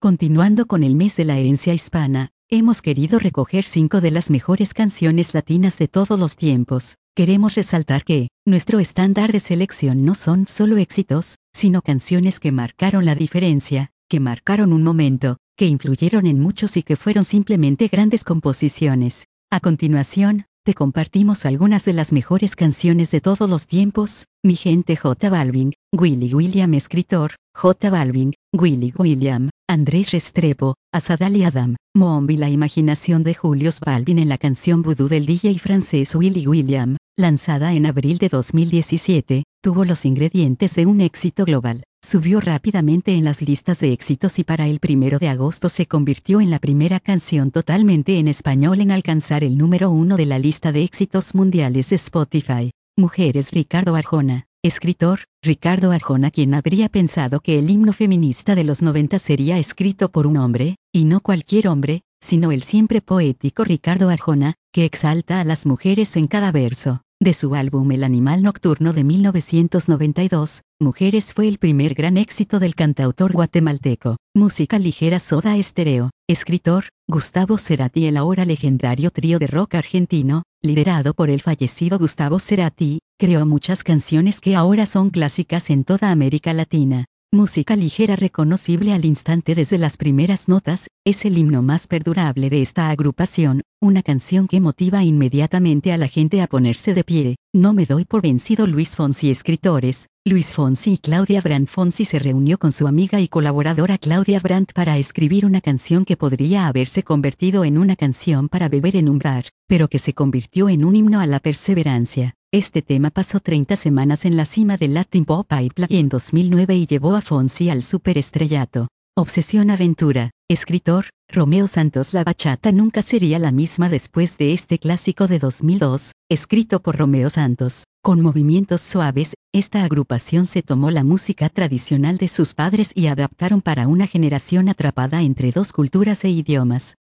Continuando con el mes de la herencia hispana, hemos querido recoger 5 de las mejores canciones latinas de todos los tiempos. Queremos resaltar que, nuestro estándar de selección no son solo éxitos, sino canciones que marcaron la diferencia, que marcaron un momento, que influyeron en muchos y que fueron simplemente grandes composiciones. A continuación, te compartimos algunas de las mejores canciones de todos los tiempos. Mi gente: J Balvin, Willy William. Escritor: J Balvin, Willy William, Andrés Restrepo, Azadali Adam, Mombi. La imaginación de Julius Balvin en la canción Voodoo del DJ francés Willy William, lanzada en abril de 2017, tuvo los ingredientes de un éxito global. Subió rápidamente en las listas de éxitos y para el 1 de agosto se convirtió en la primera canción totalmente en español en alcanzar el número 1 de la lista de éxitos mundiales de Spotify. Mujeres: Ricardo Arjona. Escritor: Ricardo Arjona. ¿Quién habría pensado que el himno feminista de los 90 sería escrito por un hombre, y no cualquier hombre, sino el siempre poético Ricardo Arjona, que exalta a las mujeres en cada verso? De su álbum El Animal Nocturno de 1992, Mujeres fue el primer gran éxito del cantautor guatemalteco. Música ligera: Soda Stereo. Escritor: Gustavo Cerati. El ahora legendario trío de rock argentino, liderado por el fallecido Gustavo Cerati, creó muchas canciones que ahora son clásicas en toda América Latina. Música ligera, reconocible al instante desde las primeras notas, es el himno más perdurable de esta agrupación, una canción que motiva inmediatamente a la gente a ponerse de pie. No me doy por vencido. Luis Fonsi. Escritores: Luis Fonsi y Claudia Brandt. Fonsi se reunió con su amiga y colaboradora Claudia Brandt para escribir una canción que podría haberse convertido en una canción para beber en un bar, pero que se convirtió en un himno a la perseverancia. Este tema pasó 30 semanas en la cima del Latin Pop Pipeline en 2009 y llevó a Fonsi al superestrellato. Obsesión Aventura. Escritor: Romeo Santos. La bachata nunca sería la misma después de este clásico de 2002, escrito por Romeo Santos. Con movimientos suaves, esta agrupación se tomó la música tradicional de sus padres y adaptaron para una generación atrapada entre dos culturas e idiomas.